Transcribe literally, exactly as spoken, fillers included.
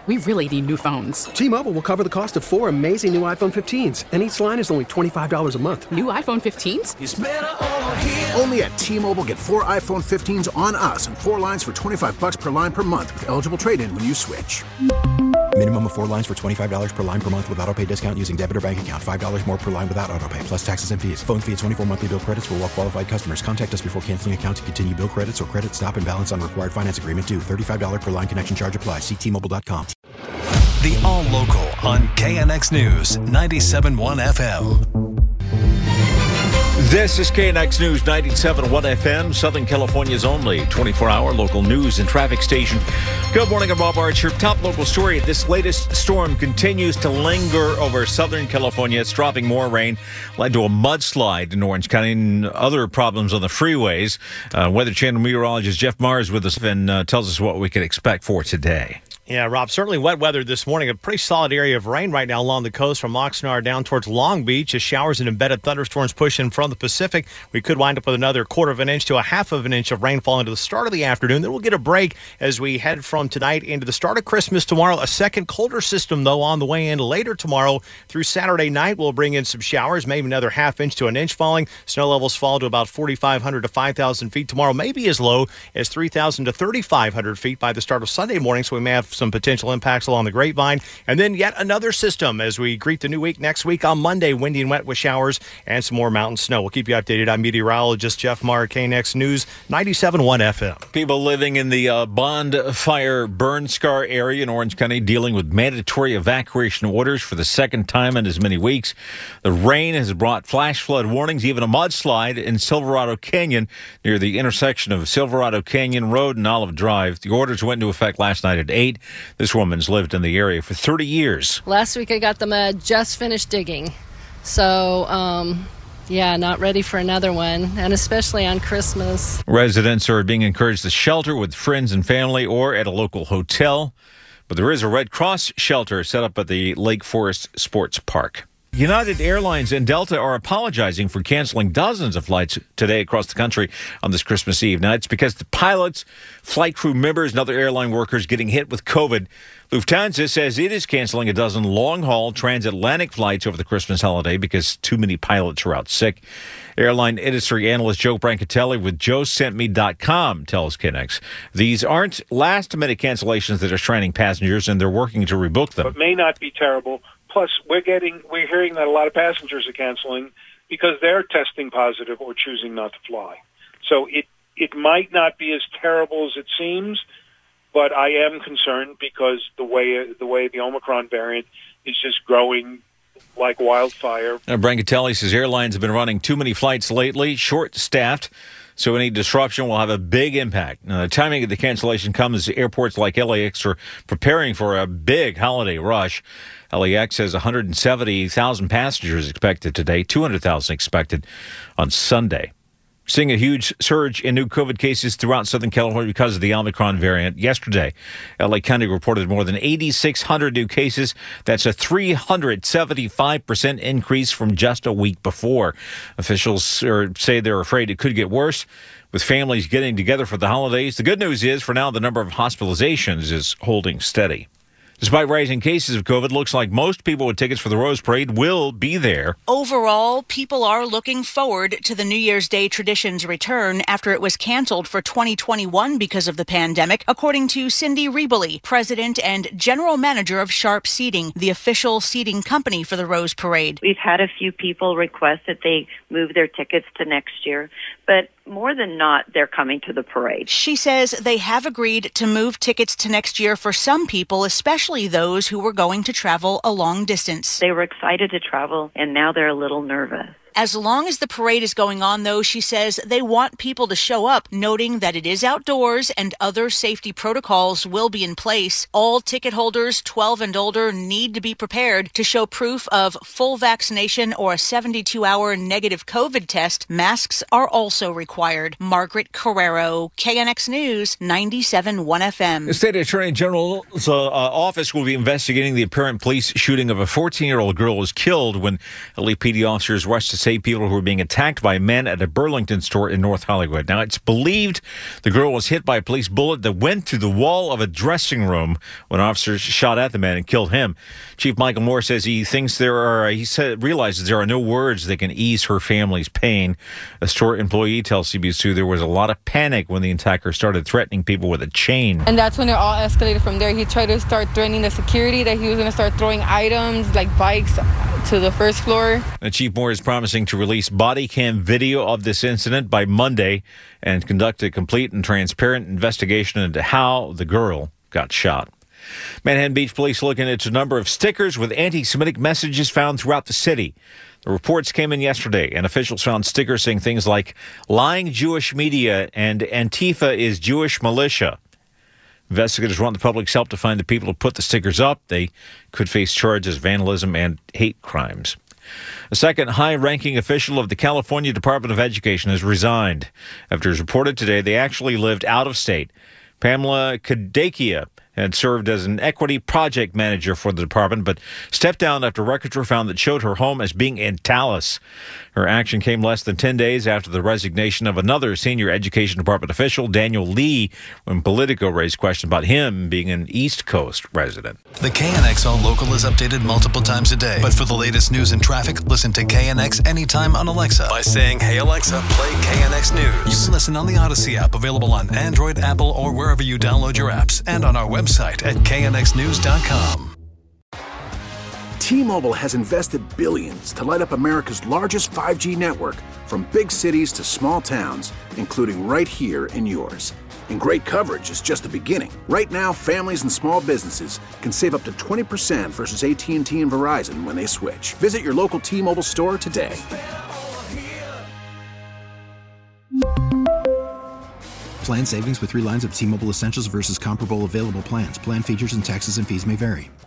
We really need new phones. T-Mobile will cover the cost of four amazing new iPhone fifteens, and each line is only twenty-five dollars a month. New iPhone fifteens? It's better over here. Only at T-Mobile, get four iPhone fifteens on us and four lines for twenty-five dollars per line per month with eligible trade-in when you switch. Minimum of four lines for twenty-five dollars per line per month with autopay discount using debit or bank account. five dollars more per line without autopay, plus taxes and fees. Phone fee at twenty-four monthly bill credits for well-qualified customers. Contact us before canceling account to continue bill credits or credit stop and balance on required finance agreement due. thirty-five dollars per line connection charge applies. See T Mobile dot com. The All Local on K N X News, ninety-seven point one F M. This is K N X News ninety-seven point one F M, Southern California's only twenty-four hour local news and traffic station. Good morning, I'm Rob Archer. Top local story. This latest storm continues to linger over Southern California. It's dropping more rain, led to a mudslide in Orange County and other problems on the freeways. Uh, Weather Channel meteorologist Jeff Mars with us and uh, tells us what we can expect for today. Yeah, Rob, certainly wet weather this morning. A pretty solid area of rain right now along the coast from Oxnard down towards Long Beach as showers and embedded thunderstorms push in from the Pacific. We could wind up with another quarter of an inch to a half of an inch of rainfall into the start of the afternoon. Then we'll get a break as we head from tonight into the start of Christmas tomorrow. A second colder system, though, on the way in later tomorrow through Saturday night. We'll bring in some showers, maybe another half inch to an inch falling. Snow levels fall to about forty-five hundred to five thousand feet tomorrow, maybe as low as three thousand to thirty-five hundred feet by the start of Sunday morning. So we may have some potential impact along the Grapevine. And then yet another system as we greet the new week next week on Monday. Windy and wet with showers and some more mountain snow. We'll keep you updated. I'm meteorologist Jeff Marr, K N X News, ninety-seven point one F M. People living in the uh, Bonfire burn scar area in Orange County dealing with mandatory evacuation orders for the second time in as many weeks. The rain has brought flash flood warnings, even a mudslide in Silverado Canyon near the intersection of Silverado Canyon Road and Olive Drive. The orders went into effect last night at eight. This woman's lived in the area for thirty years. Last week I got the mud, just finished digging. So, um, yeah, not ready for another one, and especially on Christmas. Residents are being encouraged to shelter with friends and family or at a local hotel. But there is a Red Cross shelter set up at the Lake Forest Sports Park. United Airlines and Delta are apologizing for canceling dozens of flights today across the country on this Christmas Eve. Now, it's because the pilots, flight crew members, and other airline workers getting hit with COVID. Lufthansa says it is canceling a dozen long-haul transatlantic flights over the Christmas holiday because too many pilots are out sick. Airline industry analyst Joe Brancatelli with joe sent me dot com tells K N X these aren't last-minute cancellations that are stranding passengers, and they're working to rebook them. It may not be terrible. Plus, we're getting, we're hearing that a lot of passengers are canceling because they're testing positive or choosing not to fly. So it, it might not be as terrible as it seems, but I am concerned because the way the way the Omicron variant is just growing like wildfire. Now, Brancatelli says airlines have been running too many flights lately, short-staffed, so any disruption will have a big impact. Now, the timing of the cancellation comes as airports like L A X are preparing for a big holiday rush. L A X has one hundred seventy thousand passengers expected today, two hundred thousand expected on Sunday. Seeing a huge surge in new COVID cases throughout Southern California because of the Omicron variant. Yesterday, L A County reported more than eight thousand six hundred new cases. That's a three hundred seventy-five percent increase from just a week before. Officials are, say they're afraid it could get worse with families getting together for the holidays. The good news is, for now, the number of hospitalizations is holding steady. Despite rising cases of COVID, looks like most people with tickets for the Rose Parade will be there. Overall, people are looking forward to the New Year's Day tradition's return after it was canceled for twenty twenty-one because of the pandemic, according to Cindy Riebele, president and general manager of Sharp Seating, the official seating company for the Rose Parade. We've had a few people request that they move their tickets to next year, but more than not, they're coming to the parade. She says they have agreed to move tickets to next year for some people, especially those who were going to travel a long distance. They were excited to travel, and now they're a little nervous. As long as the parade is going on, though, she says they want people to show up, noting that it is outdoors and other safety protocols will be in place. All ticket holders twelve and older need to be prepared to show proof of full vaccination or a seventy-two hour negative COVID test. Masks are also required. Margaret Carrero, K N X News, ninety-seven point one F M. The State Attorney General's uh, office will be investigating the apparent police shooting of a fourteen-year-old girl who was killed when L A P D officers rushed to save people who were being attacked by men at a Burlington store in North Hollywood. Now, it's believed the girl was hit by a police bullet that went through the wall of a dressing room when officers shot at the man and killed him. Chief Michael Moore says he thinks there are, he said, realizes there are no words that can ease her family's pain. A store employee tells C B S two there was a lot of panic when the attacker started threatening people with a chain. And that's when it all escalated from there. He tried to start threatening the security that he was going to start throwing items like bikes to the first floor. And Chief Moore is promising to release body cam video of this incident by Monday and conduct a complete and transparent investigation into how the girl got shot. Manhattan Beach Police looking into a number of stickers with anti-Semitic messages found throughout the city. The reports came in yesterday, and officials found stickers saying things like lying Jewish media and Antifa is Jewish militia. Investigators want the public's help to find the people who put the stickers up. They could face charges of vandalism and hate crimes. A second high-ranking official of the California Department of Education has resigned. After it was reported today, they actually lived out of state. Pamela Kadakia had served as an equity project manager for the department, but stepped down after records were found that showed her home as being in Dallas. Her action came less than ten days after the resignation of another senior education department official, Daniel Lee, when Politico raised questions about him being an East Coast resident. The K N X All Local is updated multiple times a day. But for the latest news and traffic, listen to K N X anytime on Alexa by saying, "Hey Alexa, play K N X News." You can listen on the Odyssey app, available on Android, Apple, or wherever you download your apps, and on our website at K N X news dot com. T-Mobile has invested billions to light up America's largest five G network, from big cities to small towns, including right here in yours. And great coverage is just the beginning. Right now, families and small businesses can save up to twenty percent versus A T and T and Verizon when they switch. Visit your local T-Mobile store today. Plan savings with three lines of T-Mobile Essentials versus comparable available plans. Plan features and taxes and fees may vary.